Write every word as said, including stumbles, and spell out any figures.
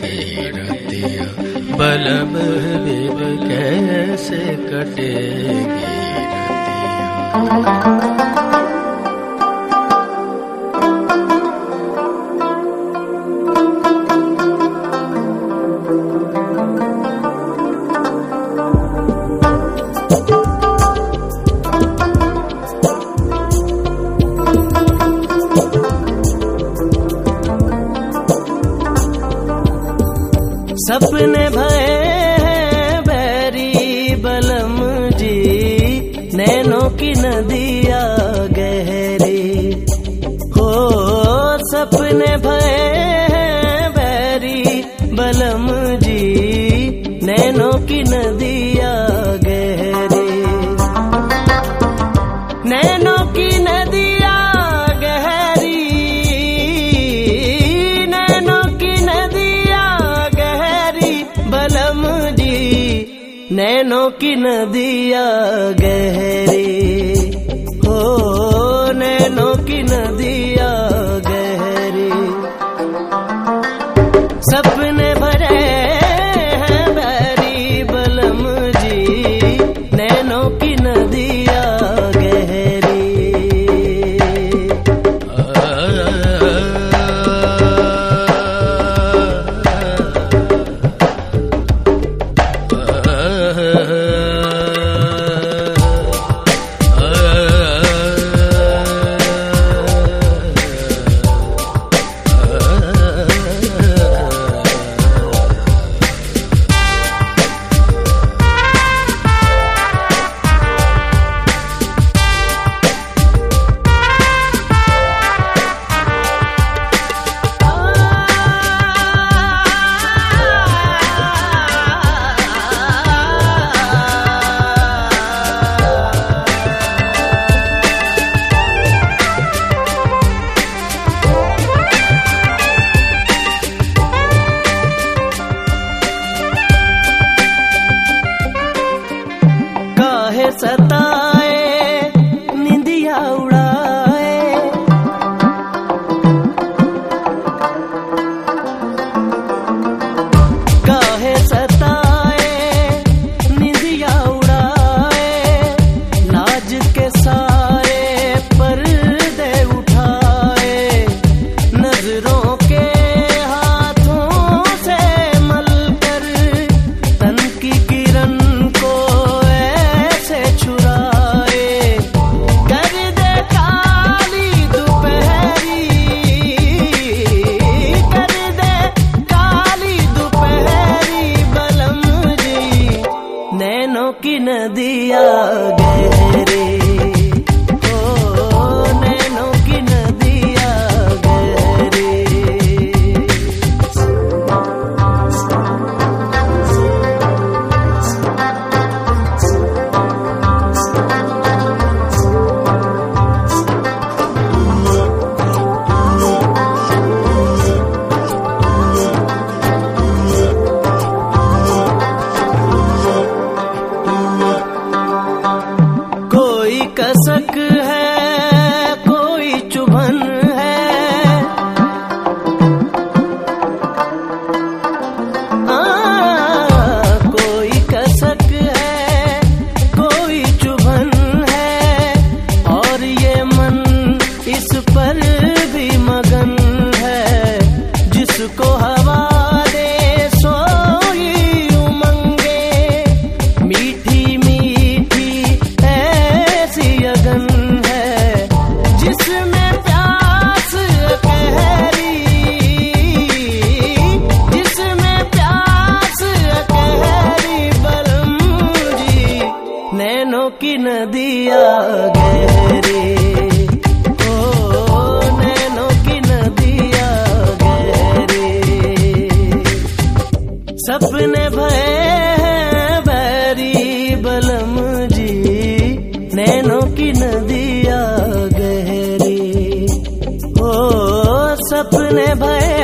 रतिया बलम बिब कैसे कटेगी रतिया। सपने भये हैं बैरी बलम जी, नैनों की नदिया गहरी हो। सपने भये हैं बैरी बलम जी, नैनों की नदिया गहरी। नैनों की नदिया गहरी, नैनों की नदिया बलम जी, नैनों की नदिया गहरी हो। नैनों की नदिया गहरी। सपने भरे हैं बैरी बलम जी, नैनों की नदिया गहरी। सताए निंदिया उड़ाए, काहे सताए निंदिया उड़ाए। लाज के सारे पर्दे उठाए, नजरों के हाथों से मलकर तन की किरण को नैनों की नदिया गहरी हो। नैनों की नदिया गहरी। कसक है कोई चुभन है, आ, कोई कसक है कोई चुभन है। और ये मन इस पर भी मगन है, जिसको हवा दे सोई उमंगे। मीठी मीठी अगन है, जिसमें प्यास कहरी, जिसमें प्यास कहरी बलम जी, नैनों की नदिया गहरी हो। नैनों की नदिया गहरी। सपने भये हैं बैरी बलम जी, नैनों की नदिया गहरी हो। सपने भये